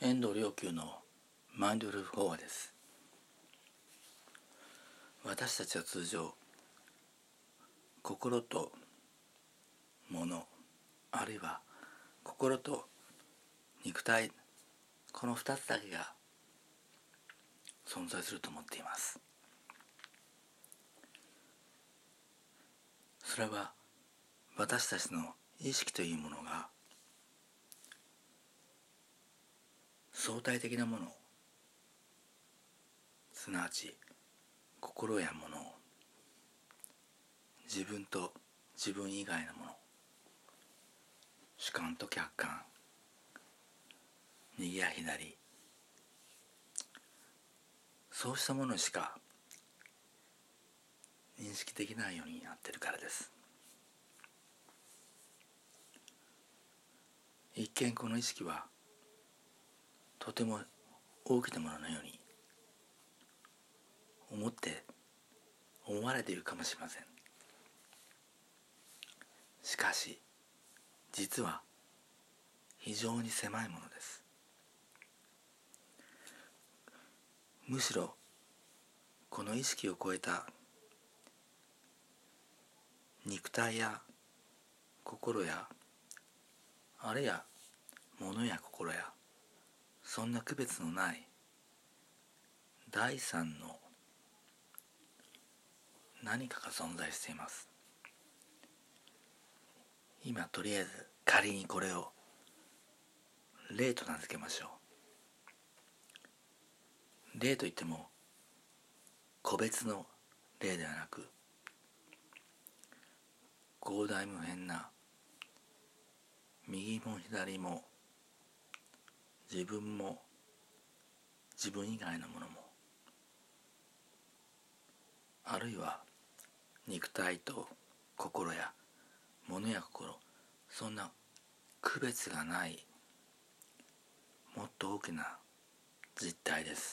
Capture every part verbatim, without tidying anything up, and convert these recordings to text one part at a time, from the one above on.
遠藤良久のマインドフルフォアです。私たちは通常心と物、あるいは心と肉体、この二つだけが存在すると思っています。それは私たちの意識というものが相対的なもの、すなわち心や物、自分と自分以外のもの、主観と客観、右や左、そうしたものしか認識できないようになっているからです。一見この意識はとても大きなもののように思って思われているかもしれません。しかし実は非常に狭いものです。むしろこの意識を超えた肉体や心やあるいは物や心やそんな区別のない第三の何かが存在しています。今とりあえず仮にこれを霊と名付けましょう。霊といっても個別の霊ではなく広大無辺な右も左も自分も自分以外のものもあるいは肉体と心や物や心、そんな区別がないもっと大きな実体です。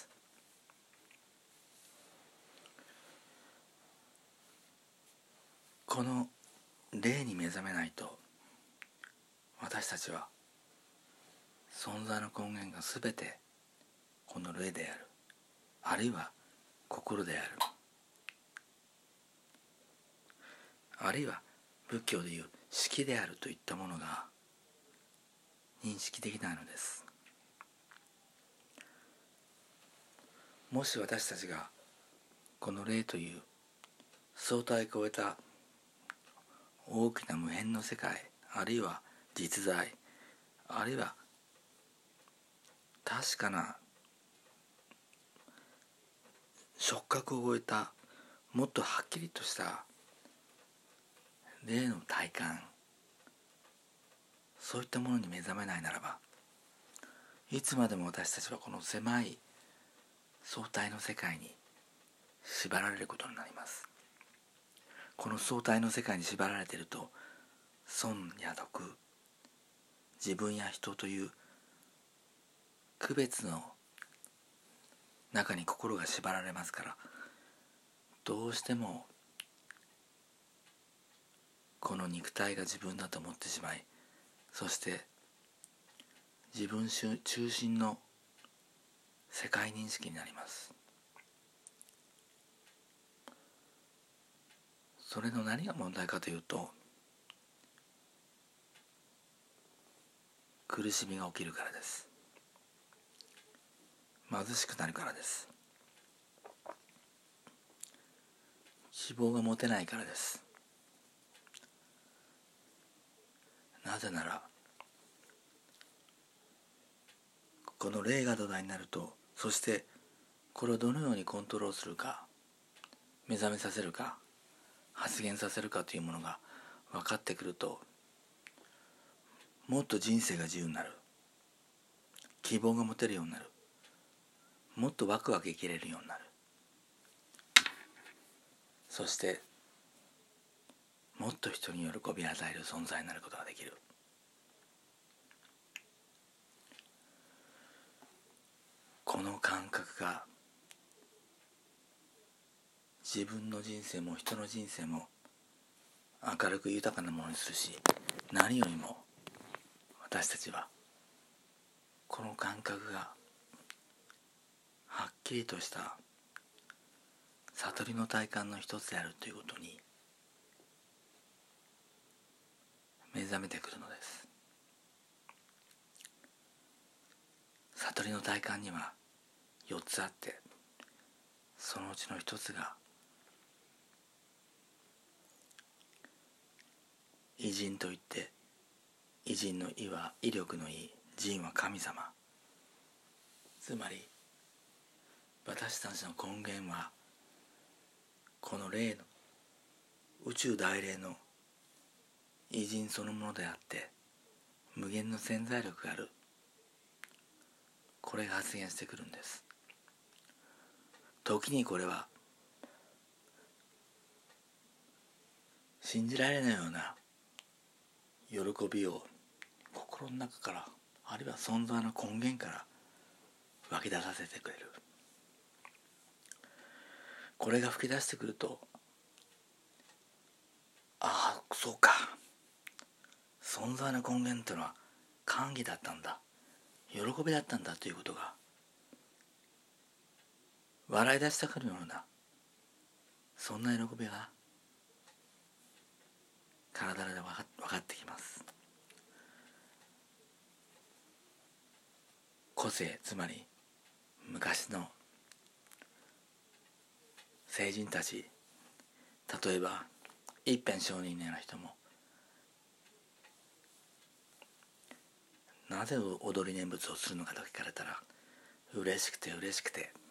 この霊に目覚めないと私たちは存在の根源がすべてこの霊である、あるいは心である、あるいは仏教でいう識であるといったものが認識できないのです。もし私たちがこの霊という相対を超えた大きな無辺の世界、あるいは実在、あるいは確かな触覚を超えたもっとはっきりとした霊の体感、そういったものに目覚めないならば、いつまでも私たちはこの狭い相対の世界に縛られることになります。この相対の世界に縛られていると、損や毒、自分や人という区別の中に心が縛られますから、どうしてもこの肉体が自分だと思ってしまい、そして自分中心の世界認識になります。それの何が問題かというと、苦しみが起きるからです。貧しくなるからです。希望が持てないからです。なぜならこの霊が土台になると、そしてこれをどのようにコントロールするか、目覚めさせるか、発現させるかというものが分かってくると、もっと人生が自由になる、希望が持てるようになる、もっとワクワク生きれるようになる、そしてもっと人に喜びを与える存在になることができる。この感覚が自分の人生も人の人生も明るく豊かなものにするし、何よりも私たちはこの感覚がはっきりとした悟りの体感の一つであるということに目覚めてくるのです。悟りの体感にはよっつあって、そのうちの一つが偉人といって、偉人の威は威力の威、人は神様。つまり私たちの根源はこの霊の宇宙大霊の偉人そのものであって、無限の潜在力がある、これが発現してくるんです。時にこれは信じられないような喜びを心の中から、あるいは存在の根源から湧き出させてくれる。これが吹き出してくると、ああそうか、存在の根源というのは歓喜だったんだ、喜びだったんだということが笑い出したくるような、そんな喜びが体で分か分かってきます。個性、つまり昔の聖人たち、例えば一辺上人のような人も、なぜ踊り念仏をするのかと聞かれたら、嬉しくて嬉しくて、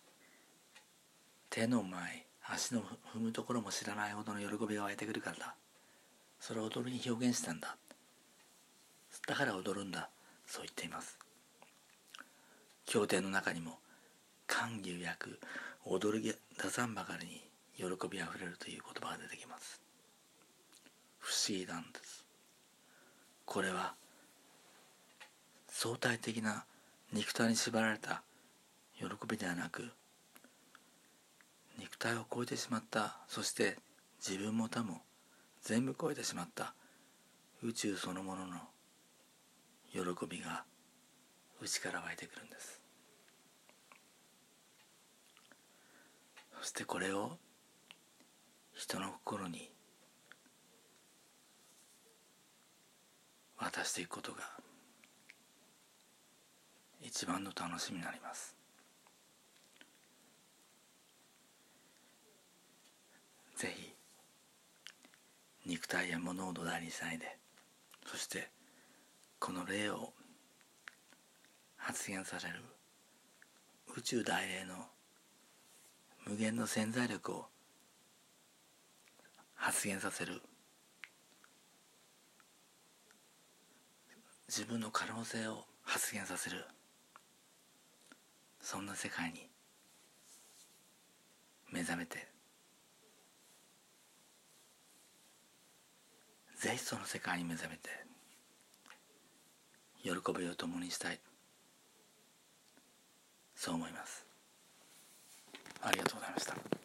手の前足の踏むところも知らないほどの喜びが湧いてくるからだ、それを踊りに表現したんだ、だから踊るんだ、そう言っています。経典の中にも歓喜やく踊り出さんばかりに喜びあふれるという言葉が出てきます。不思議なんです。これは相対的な肉体に縛られた喜びではなく、肉体を超えてしまった、そして自分も他も全部超えてしまった宇宙そのものの喜びが内から湧いてくるんです。そしてこれを人の心に渡していくことが一番の楽しみになります。ぜひ肉体や物を土台にしないで、そしてこの霊を発現される宇宙大霊の無限の潜在力を発現させる、自分の可能性を発現させる、そんな世界に目覚めて、ぜひその世界に目覚めて喜びを共にしたい、そう思います。ありがとうございました。